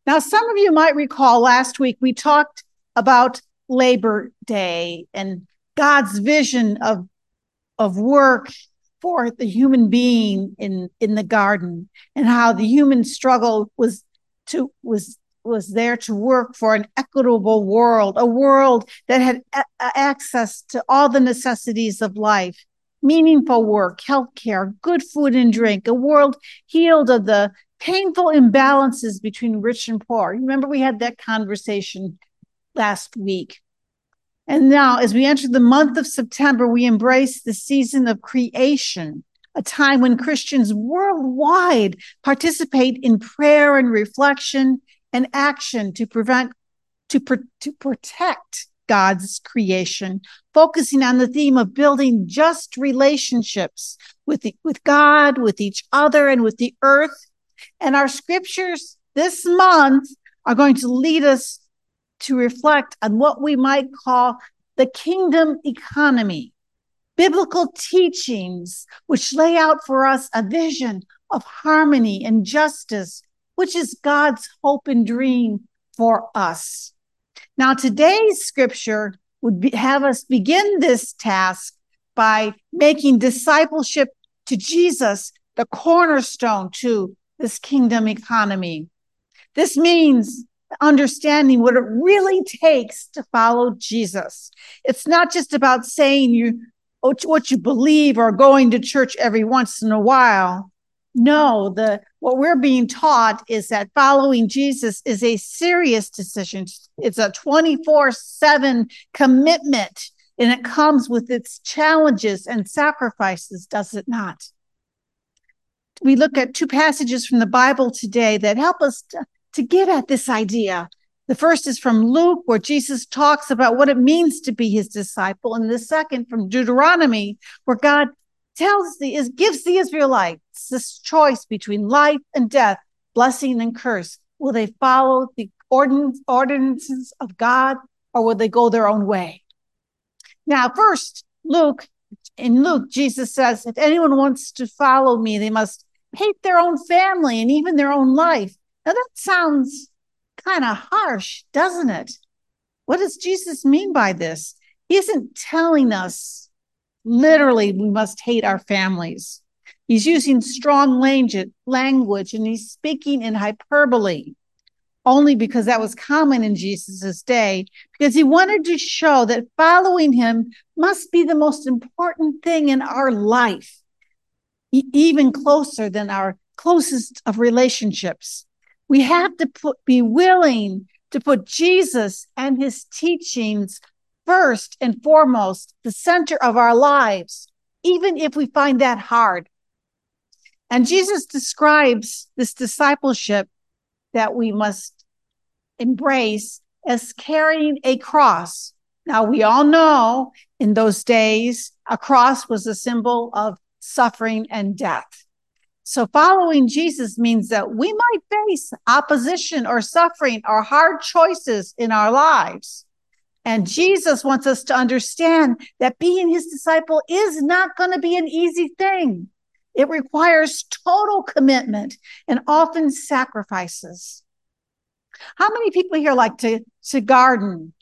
Now, some of you might recall last week we talked about Labor Day and God's vision of work for the human being in the garden, and how the human struggle was there to work for an equitable world, a world that had access to all the necessities of life, meaningful work, healthcare, good food and drink, a world healed of the painful imbalances between rich and poor. Remember, we had that conversation last week. And now, as we enter the month of September, we embrace the season of creation, a time when Christians worldwide participate in prayer and reflection and action to protect God's creation, focusing on the theme of building just relationships with God, with each other, and with the earth. And our scriptures this month are going to lead us to reflect on what we might call the kingdom economy, biblical teachings which lay out for us a vision of harmony and justice, which is God's hope and dream for us. Now, today's scripture would have us begin this task by making discipleship to Jesus the cornerstone to this kingdom economy. This means understanding what it really takes to follow Jesus. It's not just about saying what you believe or going to church every once in a while. No, what we're being taught is that following Jesus is a serious decision. It's a 24/7 commitment, and it comes with its challenges and sacrifices, does it not? We look at two passages from the Bible today that help us to get at this idea. The first is from Luke, where Jesus talks about what it means to be his disciple. And the second from Deuteronomy, where God gives the Israelites this choice between life and death, blessing and curse. Will they follow the ordinances of God, or will they go their own way? Now, first, in Luke, Jesus says, if anyone wants to follow me, they must hate their own family and even their own life. Now, that sounds kind of harsh, doesn't it? What does Jesus mean by this? He isn't telling us literally we must hate our families. He's using strong language, and he's speaking in hyperbole, only because that was common in Jesus's day, because he wanted to show that following him must be the most important thing in our life, even closer than our closest of relationships. We have to be willing to put Jesus and his teachings first and foremost, the center of our lives, even if we find that hard. And Jesus describes this discipleship that we must embrace as carrying a cross. Now, we all know in those days, a cross was a symbol of suffering and death. So following Jesus means that we might face opposition or suffering or hard choices in our lives. And Jesus wants us to understand that being his disciple is not going to be an easy thing. It requires total commitment and often sacrifices. How many people here like to garden?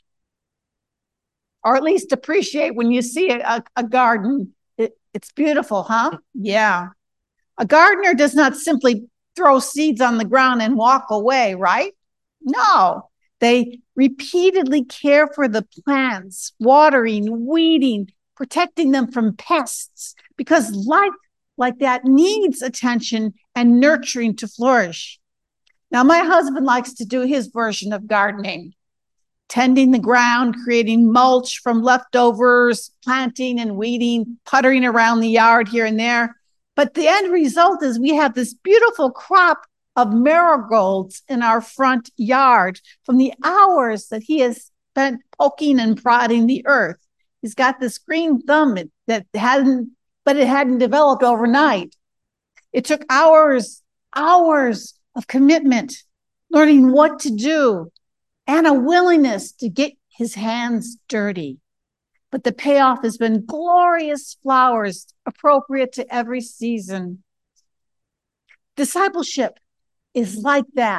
Or at least appreciate when you see a garden? It's beautiful, huh? Yeah. A gardener does not simply throw seeds on the ground and walk away, right? No. They repeatedly care for the plants, watering, weeding, protecting them from pests, because life like that needs attention and nurturing to flourish. Now, my husband likes to do his version of gardening, tending the ground, creating mulch from leftovers, planting and weeding, puttering around the yard here and there. But the end result is we have this beautiful crop of marigolds in our front yard from the hours that he has spent poking and prodding the earth. He's got this green thumb that hadn't developed overnight. It took hours of commitment, learning what to do, and a willingness to get his hands dirty. But the payoff has been glorious flowers appropriate to every season. Discipleship is like that.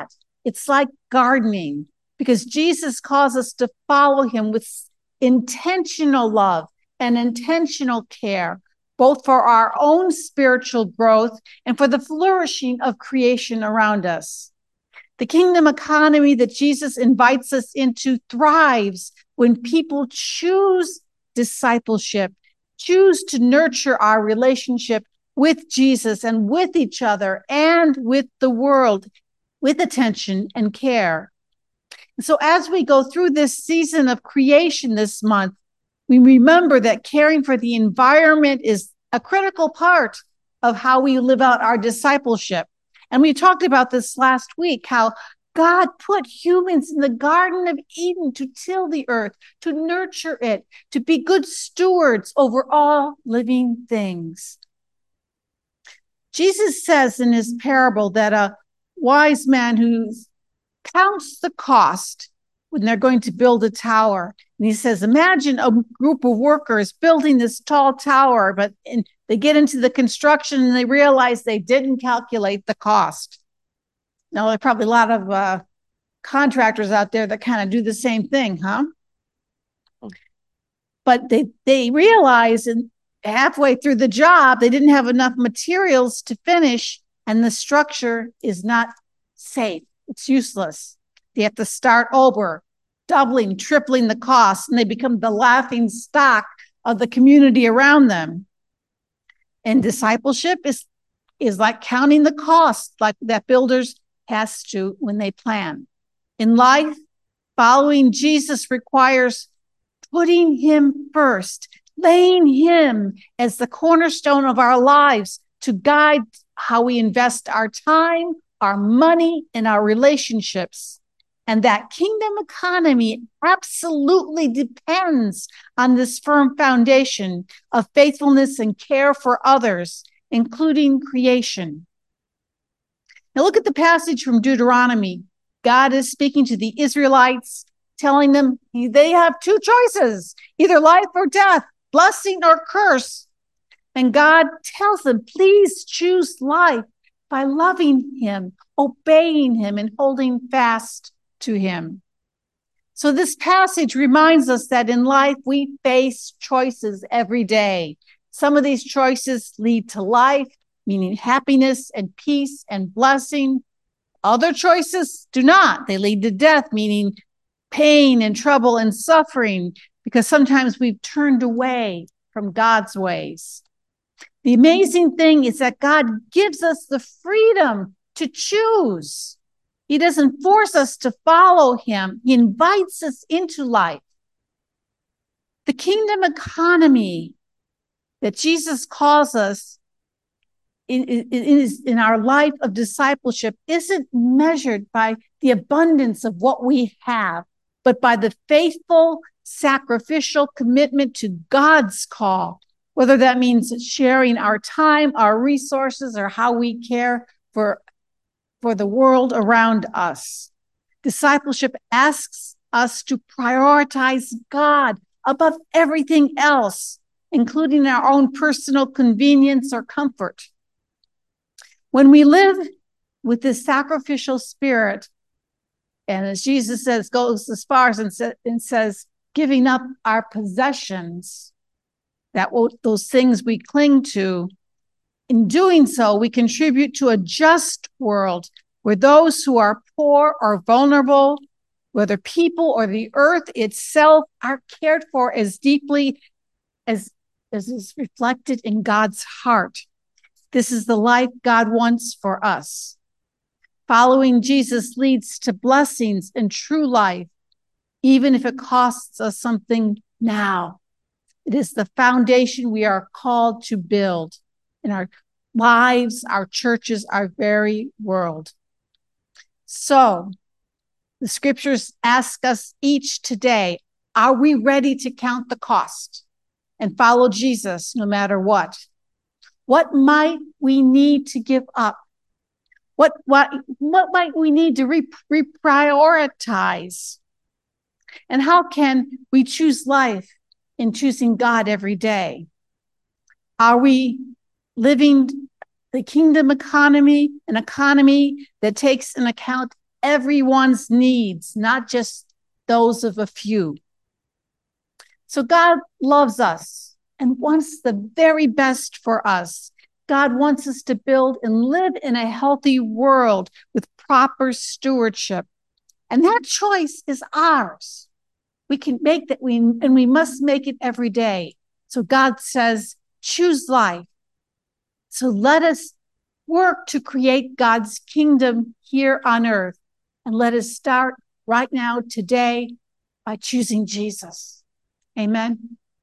It's like gardening, because Jesus calls us to follow him with intentional love and intentional care, both for our own spiritual growth and for the flourishing of creation around us. The kingdom economy that Jesus invites us into thrives when people choose discipleship, choose to nurture our relationship with Jesus and with each other and with the world with attention and care. So as we go through this season of creation this month, we remember that caring for the environment is a critical part of how we live out our discipleship. And we talked about this last week, how God put humans in the Garden of Eden to till the earth, to nurture it, to be good stewards over all living things. Jesus says in his parable that a wise man who counts the cost when they're going to build a tower. And he says, imagine a group of workers building this tall tower, but they get into the construction and they realize they didn't calculate the cost. Now, there are probably a lot of contractors out there that kind of do the same thing, huh? But they realize halfway through the job, they didn't have enough materials to finish, and the structure is not safe. It's useless. They have to start over, doubling, tripling the cost, and they become the laughing stock of the community around them. And discipleship is like counting the cost, like that builders has to when they plan. In life, following Jesus requires putting him first, laying him as the cornerstone of our lives to guide how we invest our time, our money, and our relationships. And that kingdom economy absolutely depends on this firm foundation of faithfulness and care for others, including creation. Now look at the passage from Deuteronomy. God is speaking to the Israelites, telling them they have two choices, either life or death, blessing or curse. And God tells them, please choose life by loving him, obeying him, and holding fast to him. So this passage reminds us that in life we face choices every day. Some of these choices lead to life, meaning happiness and peace and blessing. Other choices do not. They lead to death, meaning pain and trouble and suffering, because sometimes we've turned away from God's ways. The amazing thing is that God gives us the freedom to choose. He doesn't force us to follow him. He invites us into life. The kingdom economy that Jesus calls us in our life of discipleship isn't measured by the abundance of what we have, but by the faithful, sacrificial commitment to God's call, whether that means sharing our time, our resources, or how we care for the world around us. Discipleship asks us to prioritize God above everything else, including our own personal convenience or comfort. When we live with this sacrificial spirit, and as Jesus says, goes as far as and says, giving up our possessions, those things we cling to, in doing so, we contribute to a just world where those who are poor or vulnerable, whether people or the earth itself, are cared for as deeply as is reflected in God's heart. This is the life God wants for us. Following Jesus leads to blessings and true life, even if it costs us something now. It is the foundation we are called to build in our lives, our churches, our very world. So, the scriptures ask us each today, are we ready to count the cost and follow Jesus no matter what? What might we need to give up? What might we need to reprioritize? And how can we choose life in choosing God every day? Are we living the kingdom economy, an economy that takes into account everyone's needs, not just those of a few. So God loves us and wants the very best for us. God wants us to build and live in a healthy world with proper stewardship. And that choice is ours. We can make that, and we must make it every day. So God says, choose life. So let us work to create God's kingdom here on earth. And let us start right now, today, by choosing Jesus. Amen.